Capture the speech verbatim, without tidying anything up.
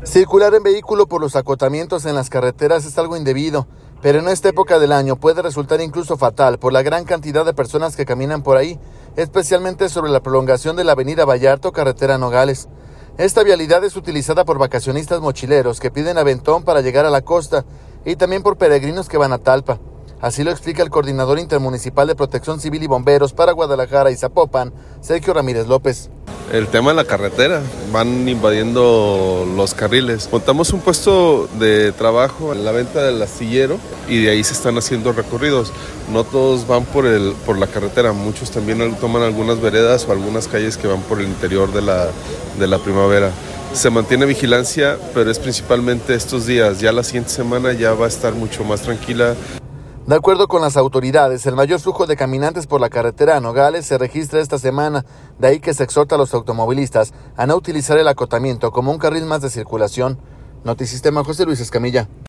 Circular en vehículo por los acotamientos en las carreteras es algo indebido, pero en esta época del año puede resultar incluso fatal por la gran cantidad de personas que caminan por ahí, especialmente sobre la prolongación de la avenida Vallarta o carretera Nogales. Esta vialidad es utilizada por vacacionistas mochileros que piden aventón para llegar a la costa y también por peregrinos que van a Talpa. Así lo explica el coordinador intermunicipal de Protección Civil y Bomberos para Guadalajara y Zapopan, Sergio Ramírez López. El tema de la carretera, van invadiendo los carriles. Montamos un puesto de trabajo en la venta del astillero y de ahí se están haciendo recorridos. No todos van por, el, por la carretera, muchos también toman algunas veredas o algunas calles que van por el interior de la, de la primavera. Se mantiene vigilancia, pero es principalmente estos días. Ya la siguiente semana ya va a estar mucho más tranquila. De acuerdo con las autoridades, el mayor flujo de caminantes por la carretera a Nogales se registra esta semana, de ahí que se exhorta a los automovilistas a no utilizar el acotamiento como un carril más de circulación. Notisistema, José Luis Escamilla.